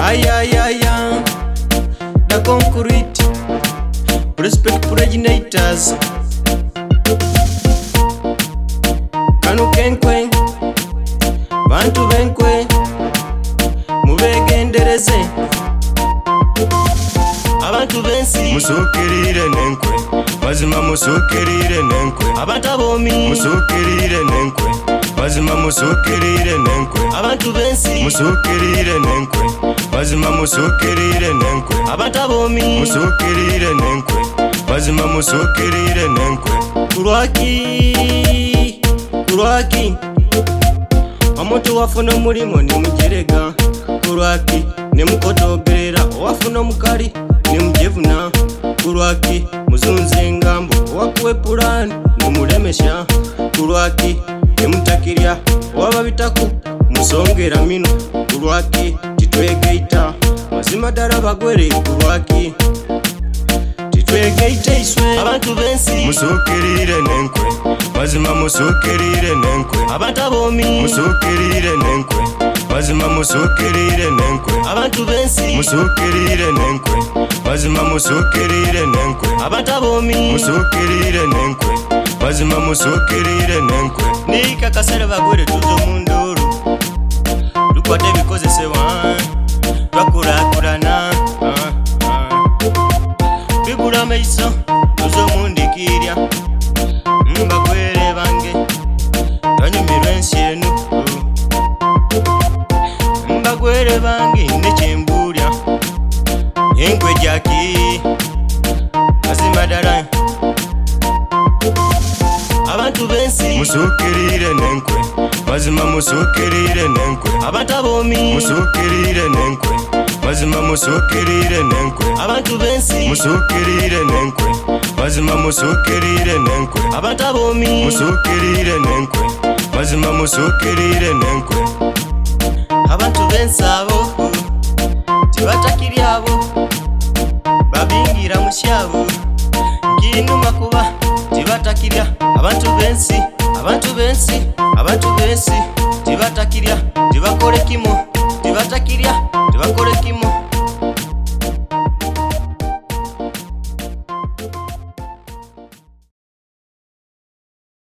Ayayaya, the concrete, respect originators. Kanu kenkwe, bantu benkwe, mubegendereze. Abantu bensi musukirire nenkwe, mazima musukirire nenkwe. Abantu abomi musukirire nenkwe, mazima musukirire nenkwe. Abantu bensi musukirire nenkwe, mazima musukirire nenkwe. Abantu abomi musukirire nenkwe, mazima musukirire nenkwe. Kurwaki omuntu wafuna omulimo nimujerega. Kurwaki nemukotogerera owafuna omukali nimujevuna. Kurwaki muzunze engambo owakuwe pulani nimulemesha. Kurwaki nemutakirya owababitaku musongera mino. Kurwaki titwegeita mazima ddala bagwere. Kurwaki titwegeita iswe abantu bensi musukirire nenkwe, mazima musukirire nenkwe. Abantu abomi musukirire nenkwe, mazima musukirire nenkwe. Abantu bensi musukirire nenkwe, mazima musukirire nenkwe. Abantu abomi musukirire nenkwe, mazima musukirire nenkwe. nika kasere bagwere tuzo munduru tukwate bikozesebwa twakulakulana bigula maiso tuzo mundikirya mbagwere bange banyumirwa ensi enu. Mbagwere bange nekyembulya enkwe jaki mazima ddala. Abantu bensi musukirire nenkwe, mazima musukirire nenkwe. abantu abomi musukirire nenkwe, mazima musukirire nenkwe. abantu bensi musukirire nenkwe, mazima musukirire nenkwe. abantu abomi musukirire nenkwe, mazima musukirire nenkwe. abantu bensi abo tibatakirya abo babingira musyabo nkinuma kuba tibatakirya. Abantu bensi tibatakirya tibakole kimo tibatakirya tibakole kimo.